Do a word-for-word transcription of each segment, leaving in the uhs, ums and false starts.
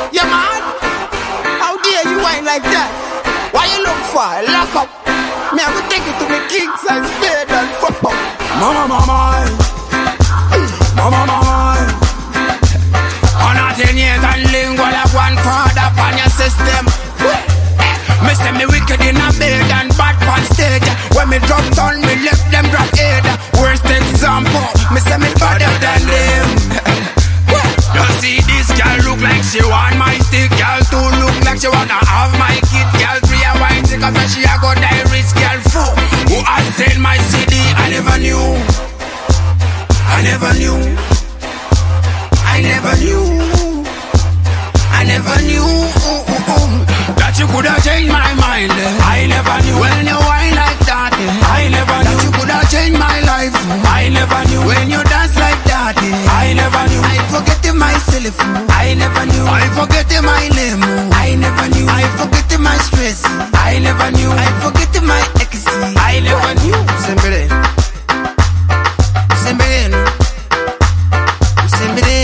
Yeah, man. How dare you whine like that? Why you look for? Lock up. Me have to take it to me kings and spade and fuck up. Mama, mama, mama, mama. On a ten years and lingual of one father upon your system. Me say me wicked in a bed and bad on stage. When me drop down, me left them drop head. Worst example, me say me better than them. You see this girl look like she want my stick. Girl too look like she wanna have my kid. Girl three a wine sick cause she a go die rich. Girl four who has sent my C D. I never knew. I never knew. I never knew. I never knew that you could have changed my mind. I never knew when you whine like that. I never knew that you could have changed my life. I never knew when you dance like that. I never knew I forget myself. I never knew I forget my name. I never knew I forget my stress. I never knew I forget my ecstasy. I never knew. Sembere, sembere, sembere,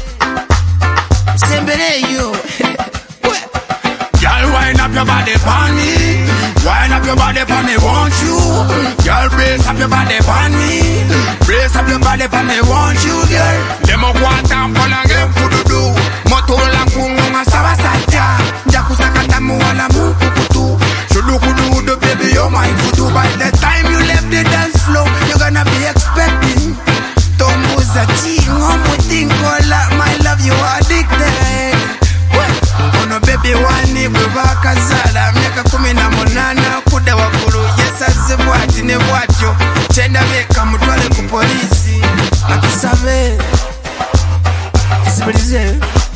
sembere you. Girl, wind up your body for me. Wind up your body for me, want you. Girl, brace up your body for me. Brace up your body for me, want you, girl. Demo kwanta mpona nge fududu. Motola kungunga sawa saja. Jakusakata muwala mukukutu. Shulukudu do baby, you're my voodoo. By the time you left the dance floor, you're gonna be expecting Tombuza chingo mutinkola. My love, you addicted. Ono baby wani bwebaka zala. Miaka kumi na monana kuda wakuru. Yesa zebwati ne bwatyo. Chenda beka mutwale ku polisi. Nakusabe Isibirize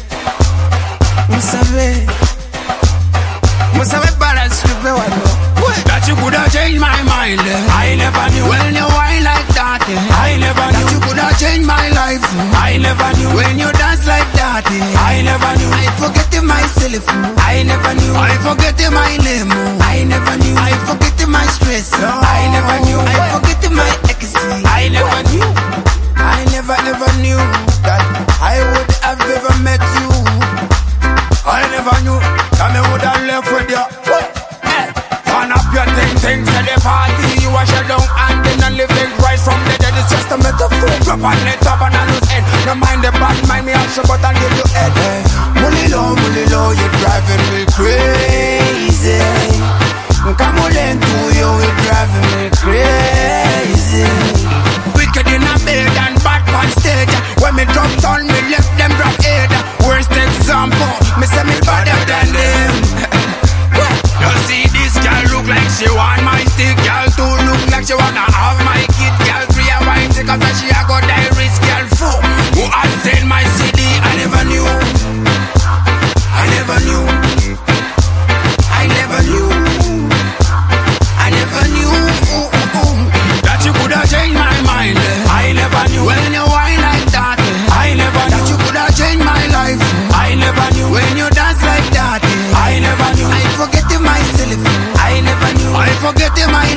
Musabe Musabe balance to be one. That you could have changed my mind. I never knew when you whine like that. I never knew that you could have changed my life. I never knew when you dance like that. I never knew I forget myself. I never knew I forget my name. I never knew I forget my stress. I never knew I forget my ecstasy. I never knew I never ever knew that I would have ever met you. I never knew that I would have left with you. Turn up your thing, things at the party. You wash it down and then and live it right from the dead. It's just a metaphor. Drop on it up and I lose head. No mind the bad, mind me also, but I'll give you head. Mulilo, mulilo, you're driving me crazy. Come on to you, you're driving me crazy. Wicked in a bed and bad on stage. When me drop down, me left them drop head. Worst example, me say me better than them. You see this girl look like she want my stick. Girl too look like she wanna have my kid. Girl three a wine sick cause she a go die rich. Girl four who has sent my C D. I never knew. I never knew. I never knew. I never knew that you could have changed my mind. I never knew when you whine like that. I never knew that you could have changed my life. I never knew when you dance like that. I never knew I forget myself. I never knew I forget my